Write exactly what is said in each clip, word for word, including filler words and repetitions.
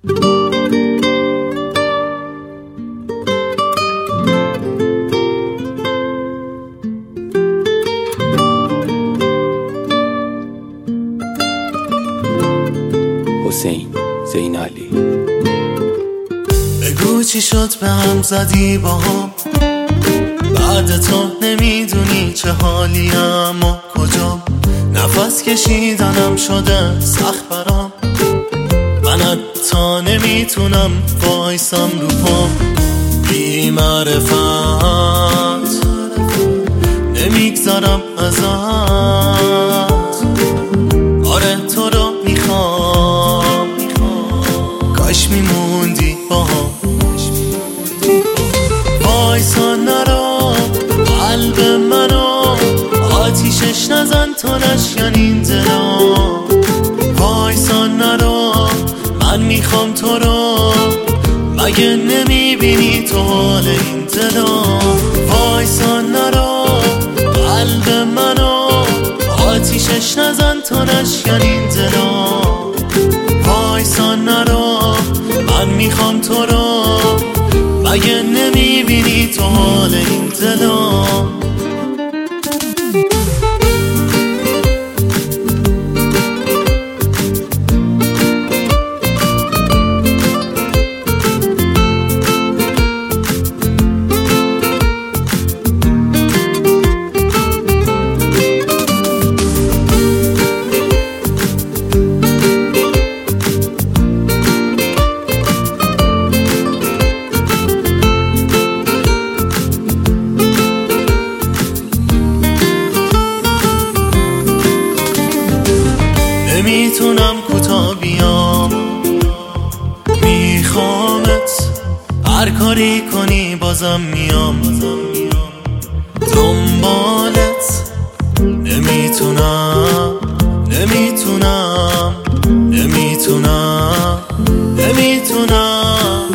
حسین زین علی. بگو چی شد به هم زدی با هم، بعد تو نمیدونی چه حالی ام و کجا. نفس کشیدنم شده سخت برام، من حتی نمیتونم وایسم رو پام. بی معرفت نمیگذرم ازت، آره تو رو میخوام، کاش میموندی با هم. وایسا نرو قلب منو، آتیشش نزن تا نشکنین دلم. وایسا نرو من میخوام تو رو، مگه نمیبینی تو حال این دلم. وایسا نرو قلب منو، آتیشش نزن تا نشکنین دلم. وایسا نرو من میخوام تو رو، مگه نمیبینی تو حال این دلم. نمیتونم کوتا بیام، میخوامت، هر کاری کنی بازم میام دنبالت. نمیتونم نمیتونم نمیتونم نمیتونم.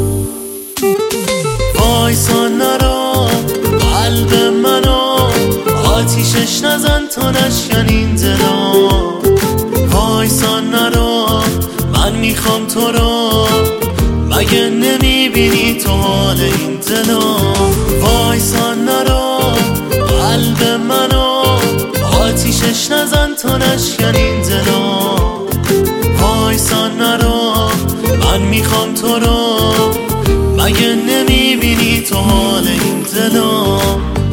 وایسا نرو قلب منو، آتیشش نزن تا نشکنین دلم. وایسا نرو من میخوام تو رو، مگه نمیبینی تو حال این دلم. وایسا نرو قلب منو، آتیشش نزن تا نشکنین دلم. وایسا نرو من میخوام تو رو، مگه نمیبینی تو حال این دلم.